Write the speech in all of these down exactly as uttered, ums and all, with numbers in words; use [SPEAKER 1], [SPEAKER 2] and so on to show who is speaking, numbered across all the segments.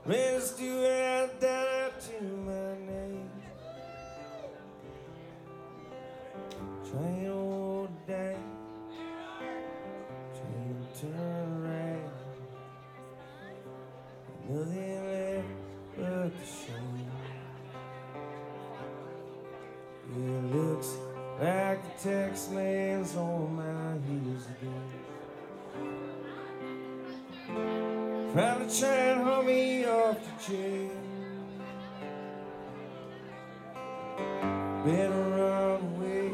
[SPEAKER 1] Let's do it down to my name. Train old day, train turn around. Nothing left but the shame. It looks like the tax man's on my heels again. Probably trying to haul me off the chain. Better run away.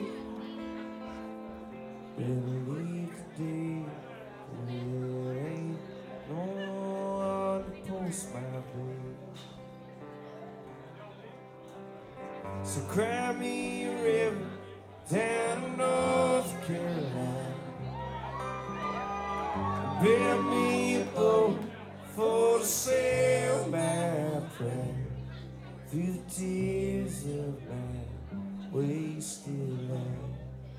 [SPEAKER 1] Better leave today. There ain't no one to post my blade. So cry me a river down in North Carolina. Build me a boat for to sail my pride through the tears of my wasted life.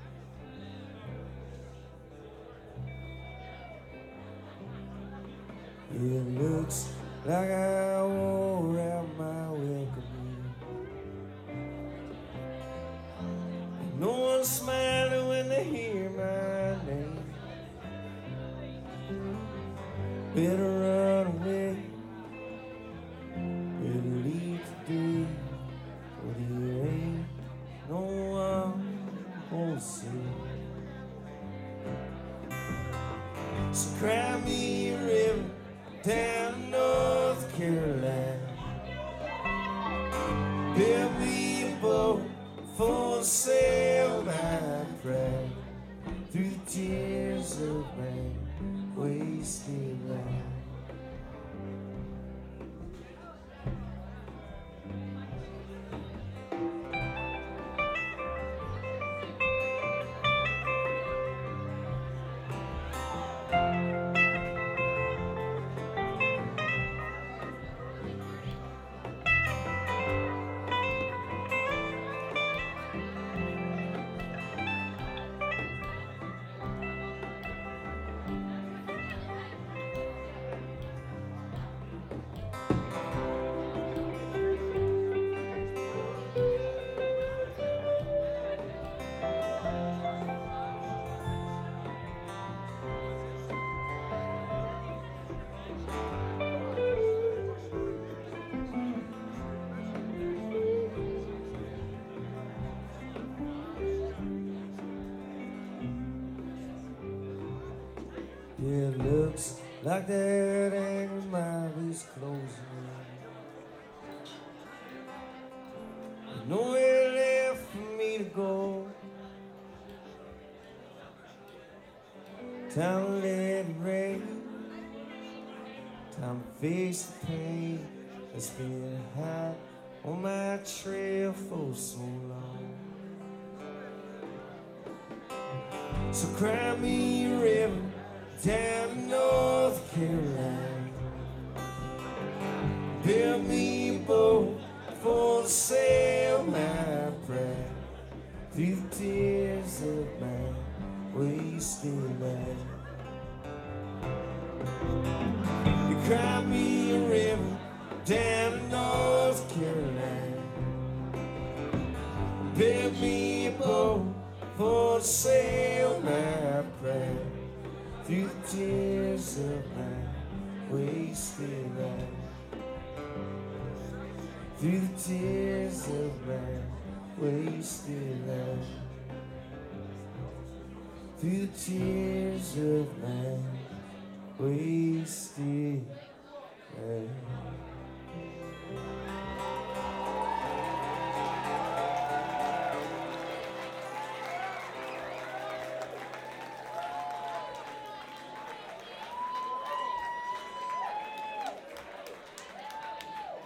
[SPEAKER 1] It looks like I wore out my welcome, and no one's smiling when they hear my name. Better run away, better leave today, for there ain't no one gonna see. So cry me a river down in North Carolina. Build me a boat for to sail my pride through the tears of my wasted life. It looks like that angry mouth is closing. There's nowhere left for me to go. Time to let it rain. Time to face the pain that's been hot on my trail for so long. So cry me a river down in North Carolina. Build me a boat for to sail my pride through the tears of my wasted life. You cry me a river down in North Carolina. Build me a boat for to sail my pride through the tears of my wasted life. Through the tears of my wasted life. Through the tears of my wasted life.